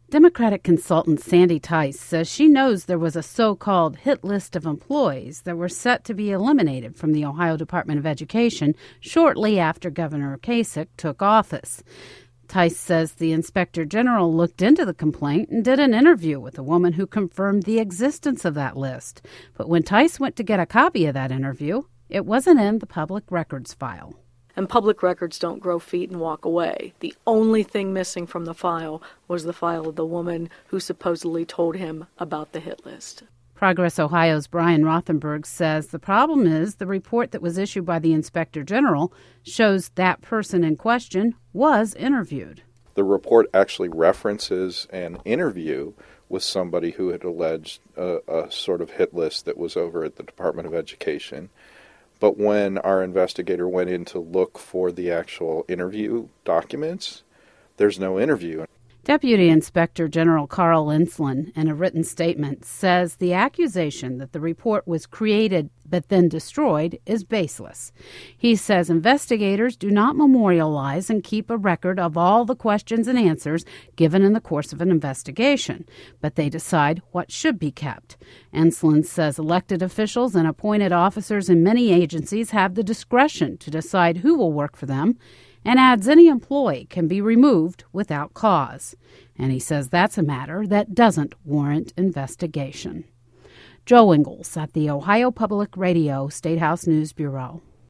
Democratic consultant Sandy Tice says she knows there was a so-called hit list of employees that were set to be eliminated from the Ohio Department of Education shortly after Governor Kasich took office. Tice says the Inspector General looked into the complaint and did an interview with a woman who confirmed the existence of that list. But when Tice went to get a copy of that interview, it wasn't in the public records file. And public records don't grow feet and walk away. The only thing missing from the file was the file of the woman who supposedly told him about the hit list. Progress Ohio's Brian Rothenberg says the problem is the report that was issued by the Inspector General shows that person in question was interviewed. The report actually references an interview with somebody who had alleged a sort of hit list that was over at the Department of Education. But when our investigator went in to look for the actual interview documents, there's no interview. Deputy Inspector General Carl Inslin, in a written statement, says the accusation that the report was created but then destroyed is baseless. He says investigators do not memorialize and keep a record of all the questions and answers given in the course of an investigation, but they decide what should be kept. Inslin says elected officials and appointed officers in many agencies have the discretion to decide who will work for them, and adds any employee can be removed without cause. And he says that's a matter that doesn't warrant investigation. Joe Ingles at the Ohio Public Radio State House News Bureau.